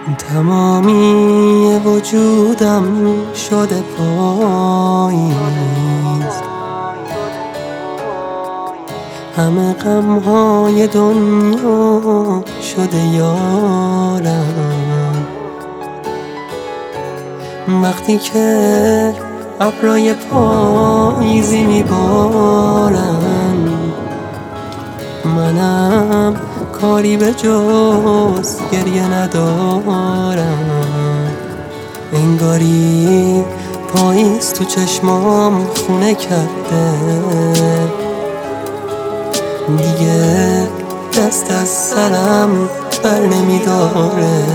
تمامی وجودم شده پاییز، همه غمهای دنیا شده یارم. وقتی که ابرای پاییزی میبارن، منم کاری به جز گریه ندارم. انگاری پاییز تو چشمام خونه کرده، دیگه دست از سرم بر نمیداره.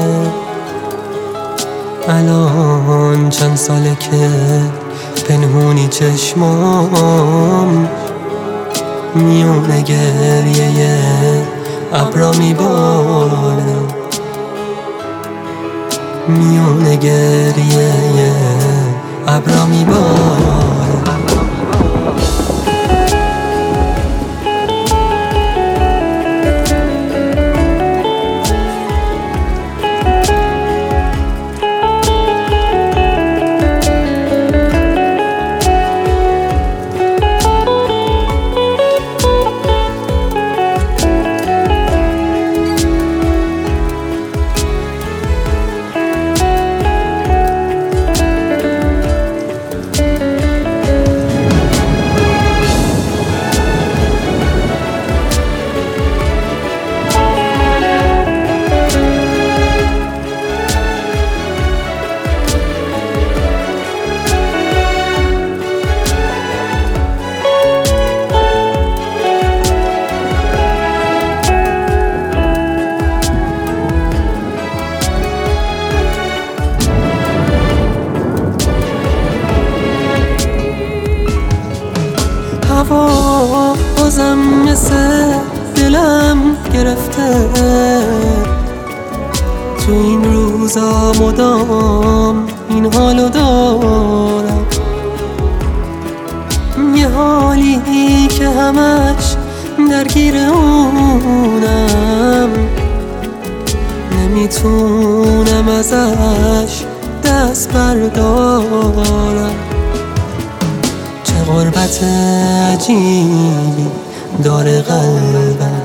الان چند ساله که پنهونی چشمام میونه گریه ابرا میباره، میونه گریه ابرا میباره. هوا بازم مثل دلم گرفته، تو این روزا مدام این حالو دارم. یه حالی که همش درگیر اونم، نمیتونم ازش دست بردارم. غربت عجیبی داره قلبم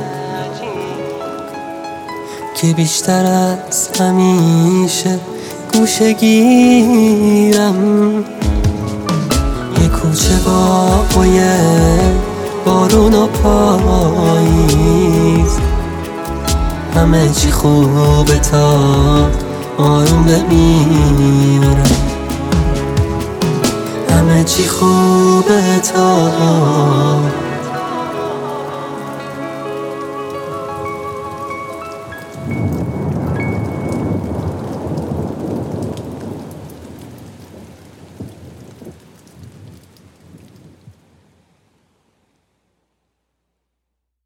که بیشتر از همیشه گوشه گیرم. یه کوچه با بوی بارون و پاییز، همه چی خوبه تا آروم بمیرم. همه چی خوبه تا